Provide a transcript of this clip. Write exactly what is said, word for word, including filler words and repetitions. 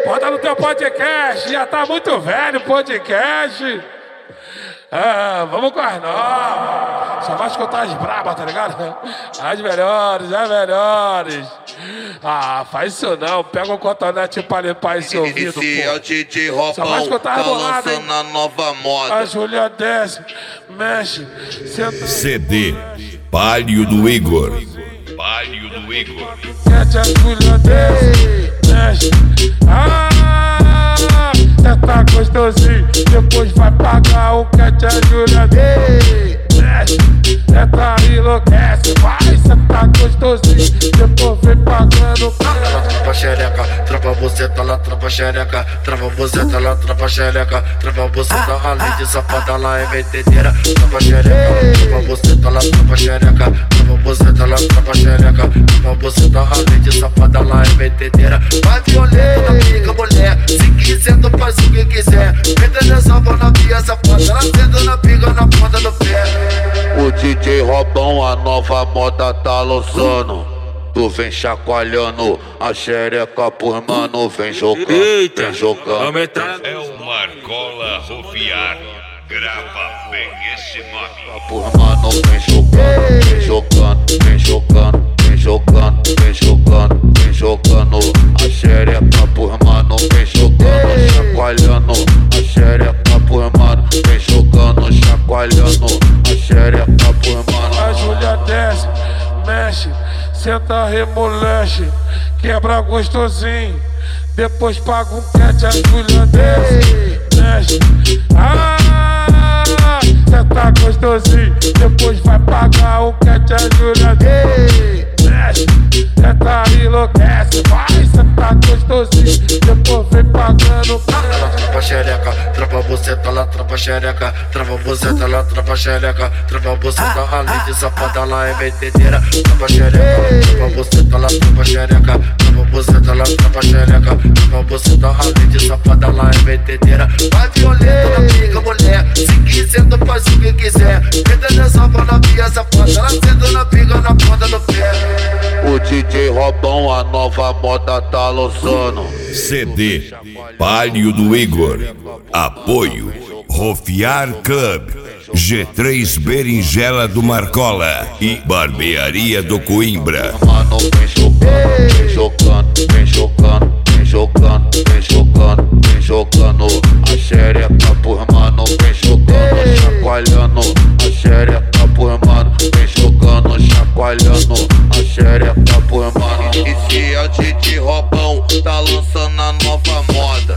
Bota no teu podcast, já tá muito velho o podcast. Ah, vamos com as novas. Só vai escutar as brabas, tá ligado? As melhores, as melhores. Ah, faz isso não. Pega o cotonete pra limpar esse ouvido, pô. Esse é o D J Robão, só vai escutar tá as boladas, lançando a nova moda. A Júlia desce, mexe, senta. C D Palio do Igor. Palio do Igor. Mete a Júlia desce, mexe. Ah, já tá gostosinho. Depois vai pagar o que a Júlia desce, mexe. Já tá enlouquece, vai, cê tá gostosinho. Depois vem pagando. Trava xereca, trava buceta, lá trava xereca, trava buceta, lá trava xereca, trava buceta, além de safada, lá é metedeira. Trava xereca, trava buceta, lá trava xereca, trava buceta, lá trava xereca, trava buceta, além de safada, lá é metedeira. Vai violenta na pica, mulher, se quiser tu faz o que quiser. Entra nessa bola via safada, ela senta na pica, na ponta do pé. O D J Robão, a nova moda tá lançando. Tu vem chacoalhando a xereca por mano, vem jogando, Eita, vem jogando. É o Marcola Rofiar. Grava bem esse nome. Por mano, vem jogando, vem jogando, vem jogando, vem jogando, vem jogando, vem jogando. A xereca por mano, vem jogando, chacoalhando. A xereca por mano, vem jogando, chacoalhando. A xereca por mano. A Júlia desce, mexe, senta, remolexe, quebra gostosinho. Depois paga um cat, a Júlia desce, mexe. Ah, cê tá gostosinho. Depois vai pagar o cat, a Júlia desce, mexe. Cê tá enlouquece, vai, cê tá gostosinho. Depois vem pagando. Trava xereca, trava buceta, lá trava xereca, trava buceta, lá trava xereca, trava buceta, além de safada, lá é metedeira. Trava xereca, trava buceta, lá trava xereca, trava buceta, lá trava xereca, trava buceta, além de safada, lá é metedeira. Vai violenta na pica, mulher, se quiser tu faz o que quiser. Entra nessa bola via safada, ela senta na pica, na ponta do pé. O D J Robão, a nova moda tá lançando. C D Palio do Igor. Apoio Rofiar Club, G três Berinjela do Marcola e Barbearia do Coimbra. Mano, vem jogando, vem jogando, vem jogando, vem jogando, vem jogando, vem jogando. A xereca por mano, vem jogando, chacoalhando. A xereca por mano, vem jogando, chacoalhando. A xereca por mano. Esse é o D J Robão, tá lançando a nova moda.